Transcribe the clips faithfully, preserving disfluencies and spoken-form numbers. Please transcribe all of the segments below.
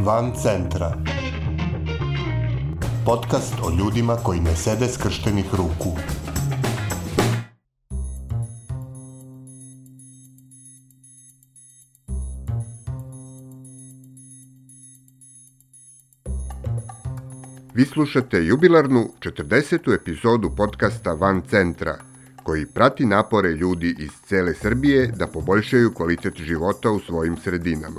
Van centra. Podcast o ljudima koji ne sede skrštenih ruku. Vi slušate jubilarnu četrdesetu epizodu podcasta Van centra, koji prati napore ljudi iz cele Srbije da poboljšaju kvalitet života u svojim sredinama.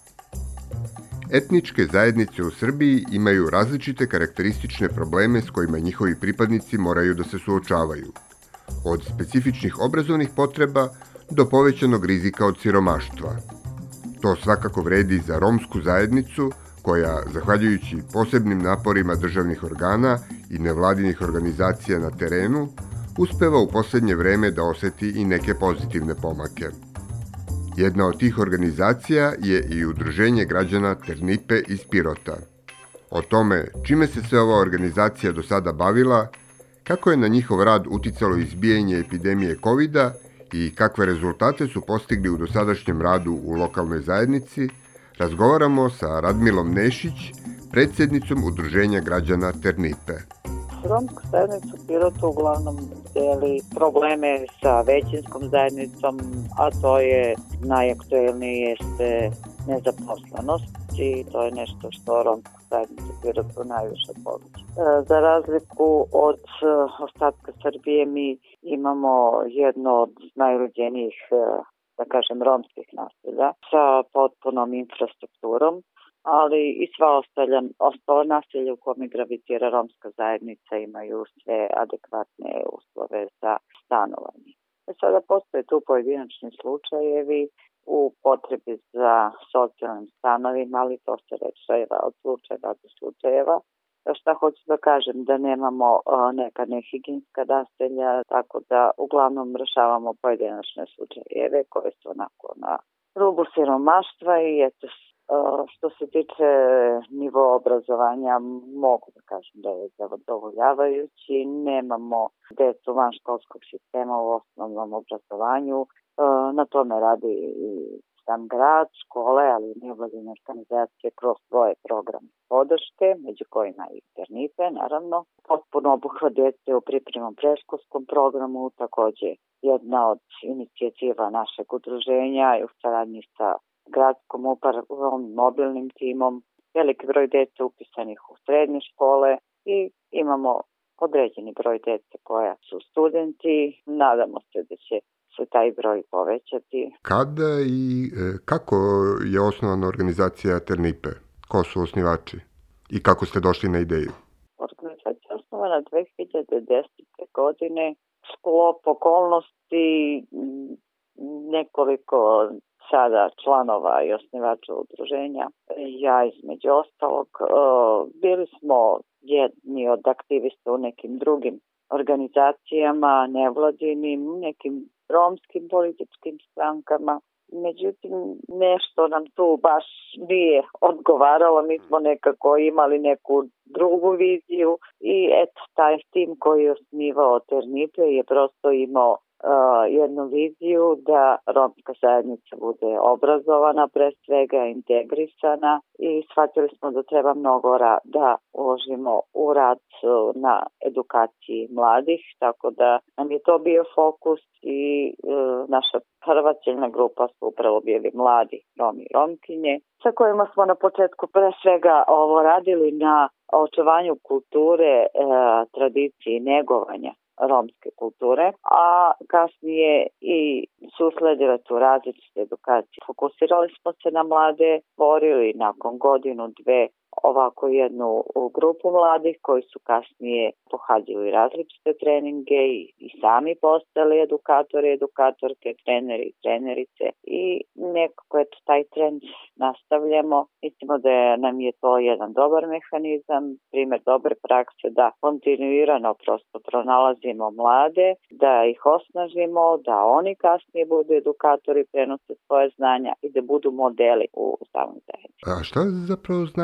Etničke zajednice u Srbiji imaju različite karakteristične probleme s kojima njihovi pripadnici moraju da se suočavaju. Od specifičnih obrazovnih potreba do povećanog rizika od siromaštva. To svakako vredi za romsku zajednicu, koja, zahvaljujući posebnim naporima državnih organa i nevladinih organizacija na terenu, uspeva u poslednje vreme da oseti i neke pozitivne pomake. Jedna od tih organizacija je i Udruženje građana Ternipe iz Pirota. O tome čime se sve ova organizacija do sada bavila, kako je na njihov rad uticalo izbijanje epidemije kovida i kakve rezultate su postigli u dosadašnjem radu u lokalnoj zajednici, razgovaramo sa Radmilom Nešić, predsjednicom Udruženja građana Ternipe. Romska zajednica u Pirotu uglavnom deli probleme sa većinskom zajednicom, a to je najaktuelnije jeste nezaposlenost i to je nešto što romska zajednica u Pirotu najviše pogađa. Za razliku od ostatka Srbije mi imamo jedno od najuređenijih, da kažem, romskih naselja sa potpunom infrastrukturom, ali i sva ostalja, ostala naselja u kome gravitira romska zajednica imaju sve adekvatne uslove za stanovanje. E sada postoje tu pojedinačni slučajevi u potrebi za socijalnim stanovima, ali to se rešava od slučajeva do slučajeva. Šta hoću da kažem, da nemamo uh, neka nehigijenska naselja, tako da uglavnom rešavamo pojedinačne slučajeve koje su onako na rubu siromaštva i eto, uh, što se tiče nivoa obrazovanja, mogu da kažem da je zadovoljavajući. Nemamo decu van školskog sistema u osnovnom obrazovanju, uh, na tome radi i sam grad, škole, ali i nevladine organizacije kroz svoje programe podrške, među kojima i Ternipe, naravno. Potpuno obuhvat dece u pripremnom predškolskom programu, takođe jedna od inicijativa našeg udruženja je u saradnji sa gradskom upravom, mobilnim timom, veliki broj dece upisanih u srednje škole i imamo određeni broj dece koja su studenti. Nadamo se da će se taj broj povećati. Kada i e, kako je osnovana organizacija Ternipe? Ko su osnivači? I kako ste došli na ideju? Organizacija je osnovana dve hiljade desete. godine. Sklop okolnosti, nekoliko sada članova i osnivača udruženja. Ja između ostalog. Bili smo jedni od aktivista u nekim drugim organizacijama, nevladinim, nekim romskim političkim strankama. Međutim, nešto nam tu baš nije odgovaralo. Mi smo nekako imali neku drugu viziju i eto, taj tim koji je osnivao Ternipe je prosto imao uh, jednu viziju da romska zajednica bude obrazovana, pre svega integrisana, i shvatili smo da treba mnogo ra- da uložimo u rad uh, na edukaciji mladih, tako da nam je to bio fokus i uh, naša prva ciljna grupa su upravo bili mladi Romi i Romkinje, sa kojima smo na početku pre svega ovo radili na očuvanju kulture, e, tradicije i negovanja romske kulture, a kasnije i su usledile tu različite edukacije. Fokusirali smo se na mlade, stvorili nakon godinu, dve ovako jednu grupu mladih koji su kasnije pohađali različite treninge i, i sami postali edukatori, edukatorke, treneri i trenerice i nekako eto taj trend nastavljamo. Mislimo da je, nam je to jedan dobar mehanizam, primjer dobre prakse da kontinuirano prosto pronalazimo mlade, da ih osnažimo, da oni kasnije budu edukatori, prenose svoje znanja i da budu modeli u samom zajednici. A šta zapravo znači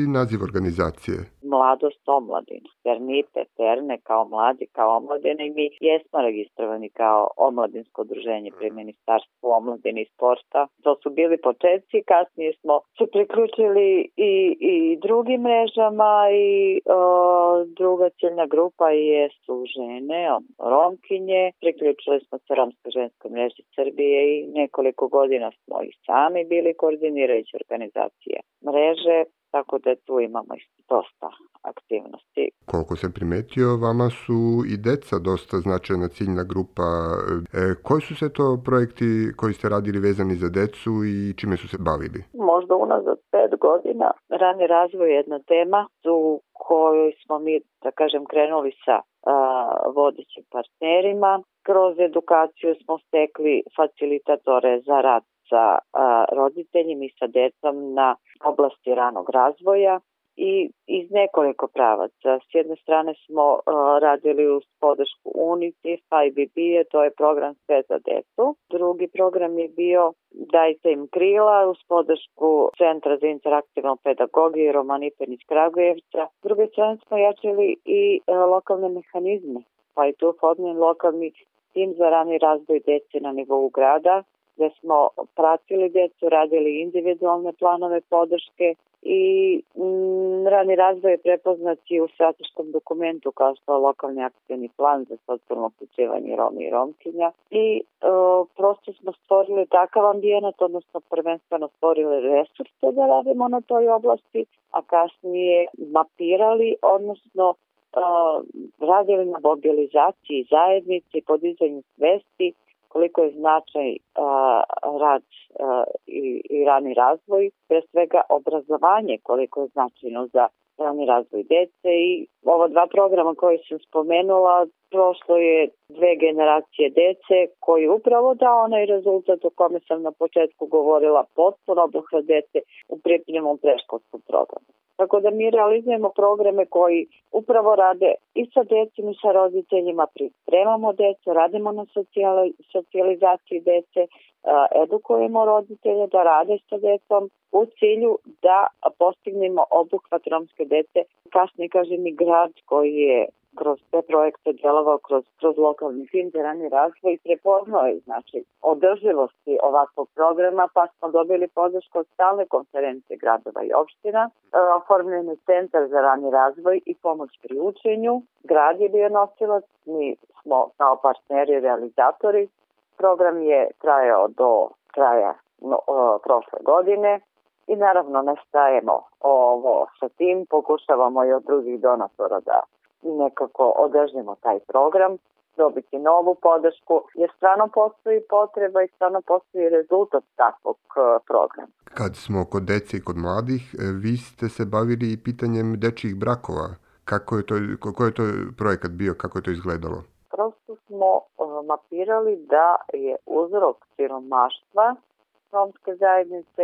naziv organizacije? Mladost omladina. Jer mi Peterne kao mladi, kao omladine, i mi jesmo registrovani kao omladinsko udruženje pri Ministarstvu omladine i sporta. To su bili početci, kasnije smo se priključili i, i drugim mrežama i o, druga ciljna grupa jesu žene, Romkinje. Priključili smo se Romskoj ženskoj mreži Srbije i nekoliko godina smo i sami bili koordinirajući organizacije mreže, tako da tu imamo dosta aktivnosti. Koliko sam primetio, vama su i deca dosta značajna ciljna grupa. E, koji su se to projekti koji ste radili vezani za decu i čime su se bavili? Možda unazad pet godina. Rani razvoj je jedna tema u kojoj smo mi, da kažem, krenuli sa a, vodećim partnerima. Kroz edukaciju smo stekli facilitatore za rad sa a, roditeljima i sa decom na oblasti ranog razvoja i iz nekoliko pravaca. S jedne strane smo a, radili uz podršku UNICEF i B B, to je program Sve za decu. Drugi program je bio Dajte im krila uz podršku Centra za interaktivnu pedagogiju Roman Ipenić Kragujevca. S druge strane smo jačili i a, lokalne mehanizme, pa i tu formiran lokalni tim za rani razvoj dece na nivou grada, gde smo pratili decu, radili individualne planove podrške i m, rani razvoj je prepoznat i u strateškom dokumentu kao što je lokalni akcijni plan za socijalno uključivanje Romi i Romkinja. I o, prosto smo stvorili takav ambijent, odnosno prvenstveno stvorili resurse da radimo na toj oblasti, a kasnije mapirali, odnosno o, radili na mobilizaciji zajednice i podizanju svesti koliko je značaj a, rad a, i, i rani razvoj, pre svega obrazovanje koliko je značajno za rani razvoj dece i ova dva programa koje sam spomenula, prošlo je dve generacije dece koji upravo dao onaj rezultat o kome sam na početku govorila, potpuno obuhvat dece u pripremnom predškolskom programu. Tako da mi realizujemo programe koji upravo rade i sa decom i sa roditeljima, pripremamo decu, radimo na socijali, socijalizaciji dece, edukujemo roditelje da rade sa decom u cilju da postignemo obuhvat romske dece. Kasnije, kažem, i grad koji je kroz te projekte djelovao kroz, kroz lokalni tim za rani razvoj i prepoznao je znači održivosti ovakvog programa, pa smo dobili podršku od stalne konferencije gradova i opština, oformljen je centar za rani razvoj i pomoć pri učenju. Grad je bio nosilac, mi smo kao partneri i realizatori. Program je trajao do kraja no, o, prošle godine i naravno ne stajemo ovo sa tim, pokušavamo i od drugih donatora da nekako održimo taj program, dobiti novu podršku, jer stvarno postoji potreba i stvarno postoji rezultat takvog programa. Kad smo kod dece i kod mladih, vi ste se bavili i pitanjem dečjih brakova. Kako je to, koji je to projekat bio, kako je to izgledalo? Prosto smo uh, mapirali da je uzrok siromaštva romske zajednice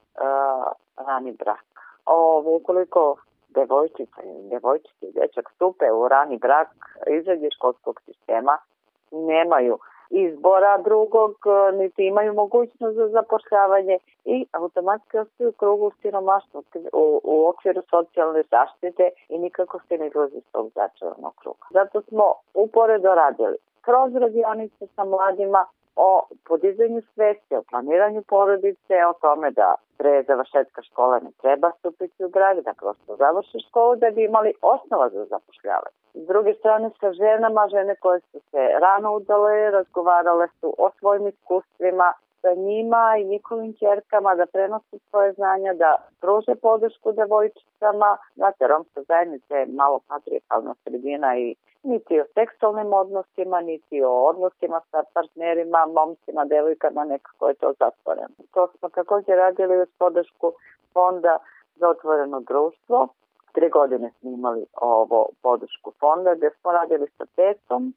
uh, rani brak. Ovo, ukoliko devojčica ili devojčica i dečak stupe u rani brak, izađe školskog sistema, nemaju izbora drugog, niti imaju mogućnost za zapošljavanje i automatski ostaju u krugu siromaštva u, u okviru socijalne zaštite i nikako se ne izlazi iz tog začaranog kruga. Zato smo uporedo radili kroz radionice sa mladima o podizanju svesti, o planiranju porodice, o tome da pre završetka škole ne treba stupiti u brak, da prosto završi školu da bi imali osnova za zapošljavanje. S druge strane sa ženama, žene koje su se rano udale, razgovarale su o svojim iskustvima sa njima i njihovim ćerkama, da prenose svoje znanja, da pruže podršku devojčicama. Znate, romska zajednica je malo patrijarhalna sredina i niti o seksualnim odnosima, niti o odnosima sa partnerima, momcima, devojkama, nekako je to zatvoreno. To smo također radili uz podršku Fonda za otvoreno društvo. Tri godine smo imali ovo podršku fonda gdje smo radili sa decom,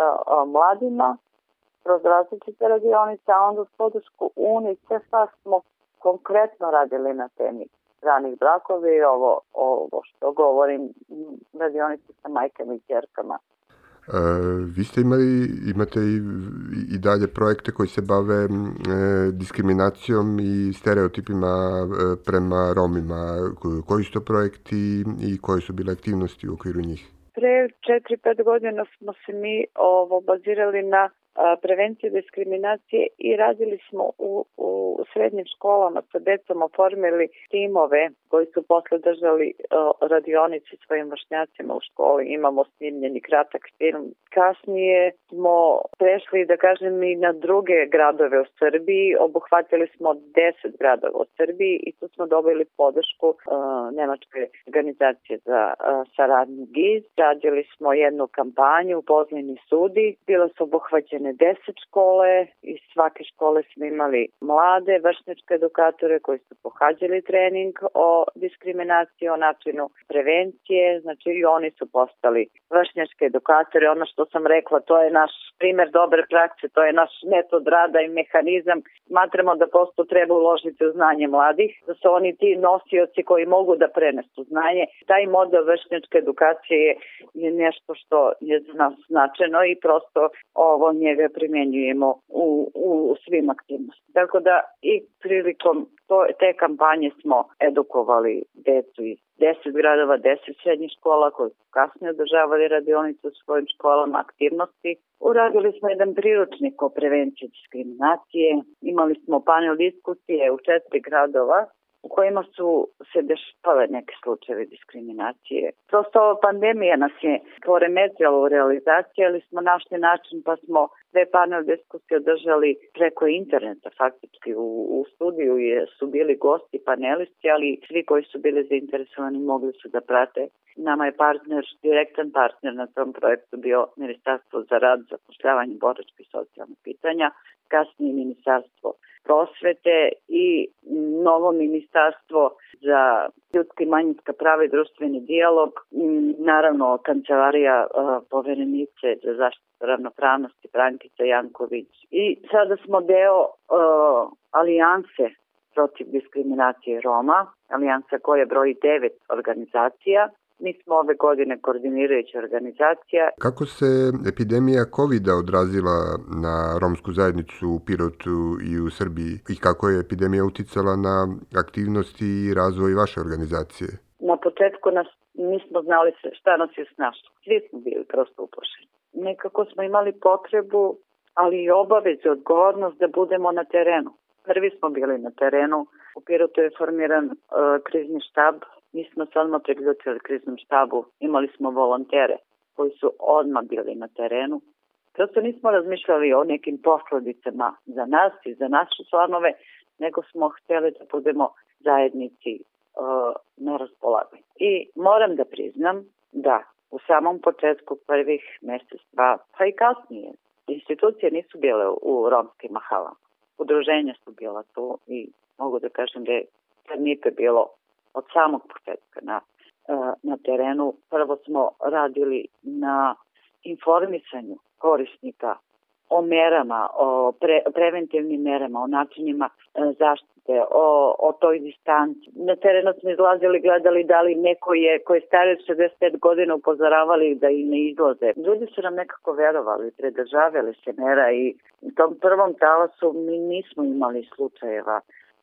mladima, kroz različite radionice, a onda uz podršku UNICEF-a smo konkretno radili na temi ranih brakovi, ovo, ovo što govorim, radionice sa majkama i ćerkama. vi ste imali, imate i, i dalje projekte koji se bave e, diskriminacijom i stereotipima e, prema Romima. Koji su to projekti i koje su bile aktivnosti u okviru njih? Pre četiri pet godina smo se mi ovo bazirali na prevencije diskriminacije i radili smo u, u srednjim školama sa decom, oformili timove koji su posle držali radionici svojim vršnjacima u školi. Imamo snimljeni kratak film. Kasnije smo prešli, da kažem, i na druge gradove u Srbiji. Obuhvatili smo deset gradova u Srbiji i tu smo dobili podršku uh, Nemačke organizacije za uh, saradnju G I Z. Radili smo jednu kampanju, Pozvani sudi. Bile su obuhvaćene deset škole. Iz svake škole smo imali mlade vršnjačke edukatore koji su pohađali trening o diskriminaciji, o načinu prevencije. Znači i oni su postali vršnjačke edukatore. Ono što sam rekla, to je naš primer dobre prakse, to je naš metod rada i mehanizam. Smatramo da prosto treba uložiti u znanje mladih, da su oni ti nosioci koji mogu da prenesu znanje. Taj model vršnjačke edukacije je, je nešto što je za nas značajno i prosto ovo njega primjenjujemo u, u svim aktivnostima. Tako da i prilikom to, te kampanje smo edukovali decu iz deset gradova, deset srednjih škola koji su kasnije održavali radionice u svojim školama, aktivnosti. Uradili smo jedan priručnik o prevenciji diskriminacije. Imali smo panel diskusije u četiri gradova u kojima su se dešavale neke slučajevi diskriminacije. Prosto ova pandemija nas je poremetila u realizaciji, ali smo našli način pa smo sve panel diskusije održali preko interneta, faktički u, u studiju je, su bili gosti, panelisti, ali svi koji su bili zainteresovani mogli su da prate. Nama je partner, direktan partner na tom projektu bio Ministarstvo za rad, zapošljavanje, boračka i socijalna pitanja, kasnije Ministarstvo prosvete i novo Ministarstvo za ljudska i manjinska prava i društveni dijalog, naravno Kancelarija uh, poverenice za zaštitu ravnopravnosti Brankica Janković. I sada smo deo uh, alijanse protiv diskriminacije Roma, alijansa koja broji devet organizacija. Mi smo ove godine koordinirajuća organizacija. Kako se epidemija kovida odrazila na romsku zajednicu u Pirotu i u Srbiji i kako je epidemija uticala na aktivnosti i razvoj vaše organizacije? Na početku nas nismo znali šta nas je snašlo. Svi smo bili prosto uplašeni. Nekako smo imali potrebu, ali i obavezu, odgovornost da budemo na terenu. Prvi smo bili na terenu. U Pirotu je formiran uh, krizni štab. Mi smo se odmah priključili kriznom štabu, imali smo volontere koji su odmah bili na terenu. Prosto nismo razmišljali o nekim posledicama za nas i za naše članove, nego smo htjeli da budemo zajednici uh, na raspolaganju. I moram da priznam da u samom početku prvih mjesec, dva, pa i kasnije, institucije nisu bile u romskim mahalama. Udruženja su bila tu i mogu da kažem da je Karnipe bilo od samog početka na, na terenu. Prvo smo radili na informisanju korisnika o merama, o pre, preventivnim merama, o načinima zaštite, o, o toj distanci. Na terenu smo izlazili, gledali da li neko je koji je stari od šezdeset pet godina upozoravali da i ne izlaze. Ljudi su nam nekako verovali, predržavali se mera i u tom prvom talasu mi nismo imali slučajeva.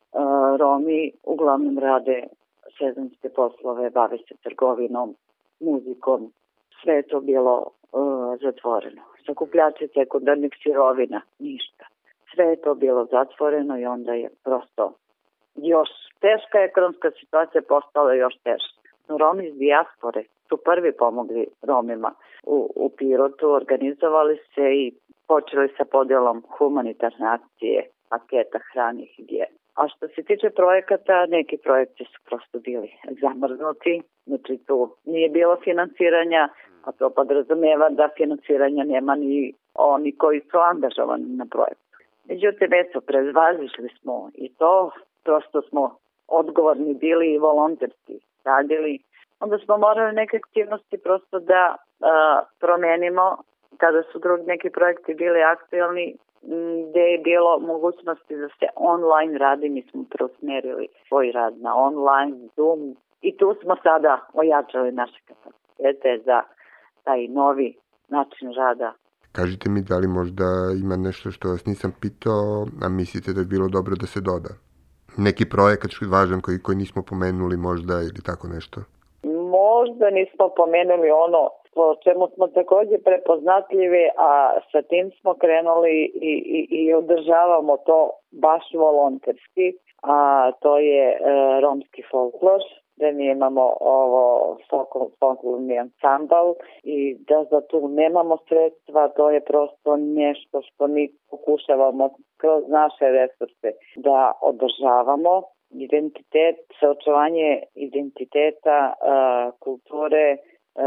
Romi uglavnom rade sezonske poslove, bave se trgovinom, muzikom. Sve je to bilo uh, zatvoreno. Sakupljači sekundarnih sirovina, ništa. Sve je to bilo zatvoreno i onda je prosto još teška ekonomska situacija postala još teža. No, Romi iz dijaspore su prvi pomogli Romima u, u Pirotu, organizovali se i počeli sa podjelom humanitarne akcije, paketa hrane i higijene. A što se tiče projekata, neki projekti su prosto bili zamrznuti, znači tu nije bilo financiranja, a to podrazumijeva da financiranja nema ni oni koji su angažovani na projektu. Međutim, eto, prezvazišli smo i to, prosto smo odgovorni bili i volonterski radili. Onda smo morali neke aktivnosti prosto da a, promenimo kada su drugi neki projekti bili aktualni, gde je bilo mogućnosti da se online radi, mi smo preusmerili svoj rad na online, Zoom i tu smo sada ojačali naše kapacitete za taj novi način rada. Kažite mi da li možda ima nešto što vas nisam pitao, a mislite da je bilo dobro da se doda? Neki projekat što je važan koji, koji nismo pomenuli možda ili tako nešto? Možda nismo pomenuli ono po čemu smo također prepoznatljivi, a sa tim smo krenuli i, i, i održavamo to baš volonterski, a to je e, romski folklor, da mi imamo ovo folklorni ansambl i da za tu nemamo sredstva, to je prosto nešto što mi pokušavamo kroz naše resurse da održavamo. Identitet, očuvanje identiteta, kulture,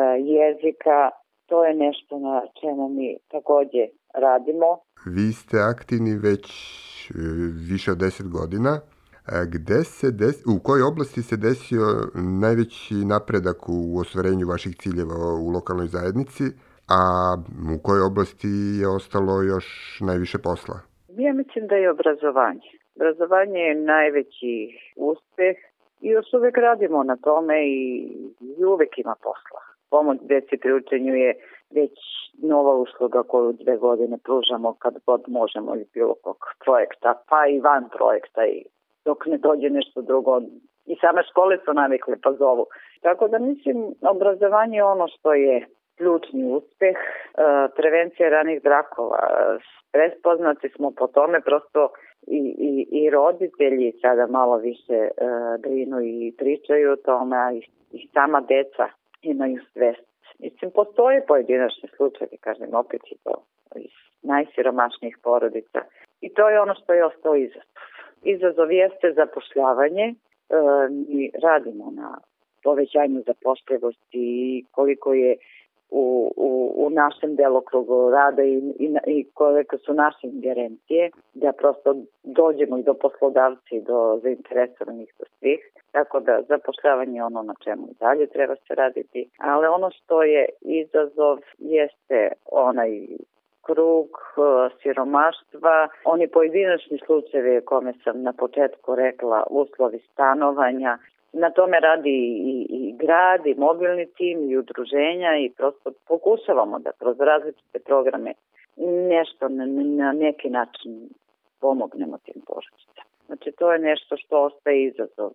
jezika, to je nešto na čemu mi također radimo. Vi ste aktivni već više od deset godina. Gde se des... U kojoj oblasti se desio najveći napredak u ostvarenju vaših ciljeva u lokalnoj zajednici, a u kojoj oblasti je ostalo još najviše posla? Ja mislim da je obrazovanje. Obrazovanje je najveći uspeh i još uvijek radimo na tome i, i uvijek ima posla. Pomoć djeci pri učenju je već nova usluga koju dve godine pružamo kad god možemo iz bilo kog projekta, pa i van projekta, i dok ne dođe nešto drugo. I same škole su navikle pa zovu. Tako da mislim, obrazovanje je ono što je ključni uspeh, e, prevencija ranih brakova. Prespoznati smo po tome, prosto i, i, i roditelji sada malo više e, brinu i pričaju o tome, a i, i sama deca imaju svest. Mislim, postoje pojedinačni slučajevi, kažem, opet i to iz najsiromašnijih porodica. I to je ono što je ostao izazov. Izazov jeste zapošljavanje. E, mi radimo na povećanju zapošljivosti i koliko je u, u, u našem delokrugu rada i, i, i koliko su naše ingerencije, da prosto dođemo i do poslodavci i do zainteresovanih do svih. Tako da zapošljavanje je ono na čemu i dalje treba se raditi. Ali ono što je izazov jeste onaj krug siromaštva, oni pojedinačni slučajevi o kome sam na početku rekla, uslovi stanovanja. Na tome radi i, i grad, i mobilni tim, i udruženja, i prosto pokušavamo da kroz različite programe nešto na, na neki način pomognemo tim porodicama. Znači, to je nešto što ostaje izazov.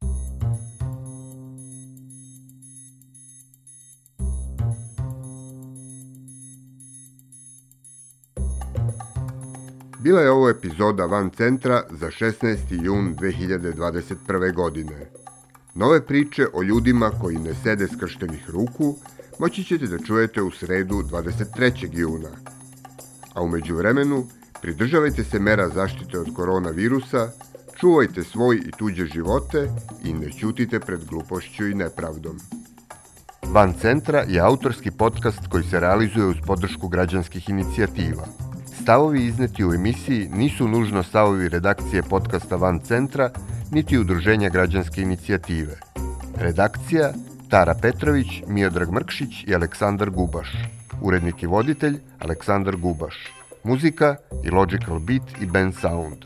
Bila je ovo epizoda Van Centra za šesnaesti jun dve hiljade dvadeset prve. godine. Nove priče o ljudima koji ne sede skrštenih ruku moći ćete da čujete u sredu dvadeset trećeg juna. A u međuvremenu pridržavajte se mera zaštite od koronavirusa, čuvajte svoj i tuđe živote i ne ćutite pred glupošću i nepravdom. Van Centra je autorski podcast koji se realizuje uz podršku građanskih inicijativa. Stavovi izneti u emisiji nisu nužno stavovi redakcije podcasta Van Centra, niti udruženja građanske inicijative. Redakcija Tara Petrović, Miodrag Mrkšić i Aleksandar Gubaš. Urednik i voditelj Aleksandar Gubaš. Muzika i Logical Beat i Ben Sound.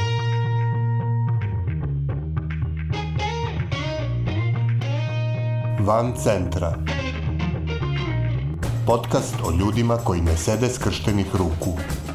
Van Centra. Podcast o ljudima koji ne sede skrštenih ruku.